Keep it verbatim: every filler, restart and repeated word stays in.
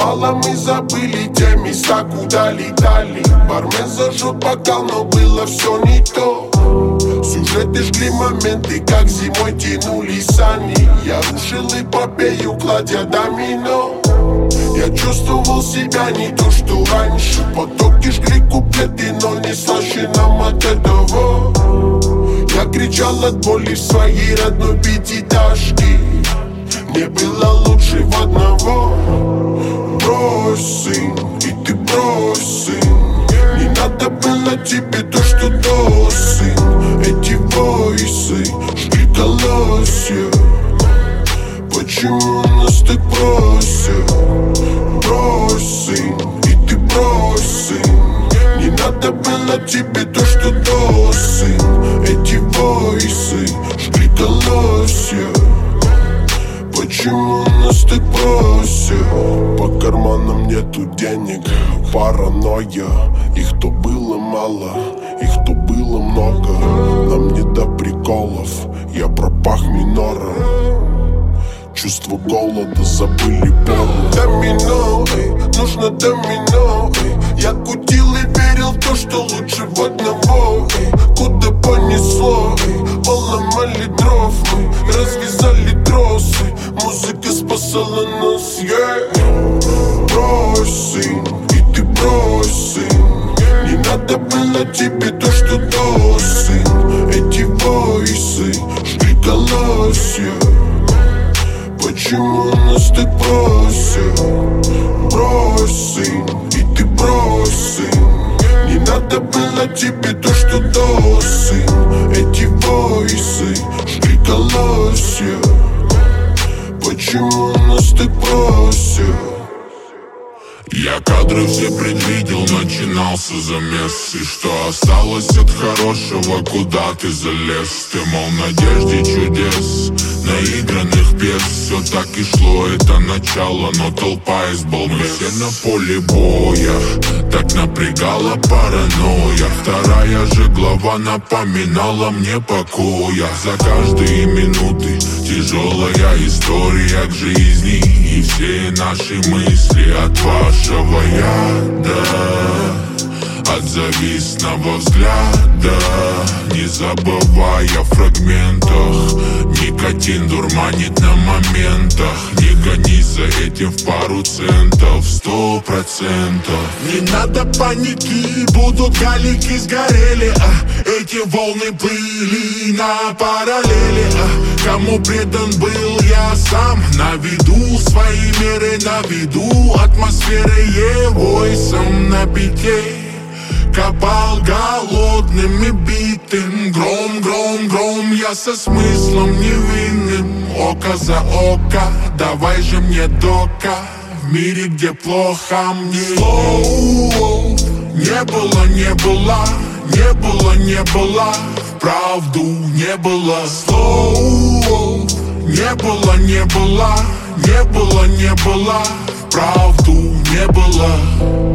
мало мы забыли те места, куда летали. Бармен зажжет бокал, но было все не то. Сюжеты жгли моменты, как зимой тянули сани. Я рушил эпопею, кладя домино. Я чувствовал себя не то, что раньше. Потоки жгли куплеты, но не слаще нам от этого. Я кричал от боли в своей родной пятиэтажке. Мне было лучше в одного. Брось, сын, и ты брось, сын. Не надо было тебе то, что до, сын. Эти войсы жгли колосья. Почему нас так бросят? Брось, сын, и ты брось, сын. Не надо было тебе то, что до, сын. Эти войсы жгли колосья. Почему нас так бросят? По карманам нету денег, паранойя. Их то было мало, их то было много. Нам не до приколов, я пропах минором. Чувство голода забыли пору. Домино, эй, нужно домино, эй. Я кутил и верил в то, что лучше в одного, эй. Куда понесло, эй. Поломали дров, мы развязали тросы. Музыка спасала нас, yeah. Брось, сын, и ты брось, сын. Не надо было тебе то, что до, сын. Эти войсы жгли колосья. Почему нас так бросят? Брось, сын, и ты брось, сын. Не надо было тебе то, что до, сын. Эти войсы жгли колосья. Почему нас так бросят? Я кадры все предвидел, начинался замес. И что осталось от хорошего, куда ты залез? Ты, мол, в надежде чудес, наигранных пьес. Все так и шло, это начало, но толпа из балбес. Все на поле боя, так напрягала паранойя. Вторая же глава напоминала мне покоя. За каждые минуты тяжелая история к жизни. И все наши мысли от вашего яда, от завистного взгляда. Не забывая о фрагментах, никотин дурманит на моментах. Не гонись за этим в пару центов, сто процентов. Не надо паники, будут галики сгорели, а эти волны плыли на параллели, а кому предан был я сам, на виду свои меры, на виду атмосферы войсом на пяте. Копал голодным и битым, гром, гром, гром. Я со смыслом невинным, око за око. Давай же мне дока, в мире, где плохо мне. Слов не было, не было, не было, не было. Вправду не было слов. Не было, не было, не было, не было. Вправду не было.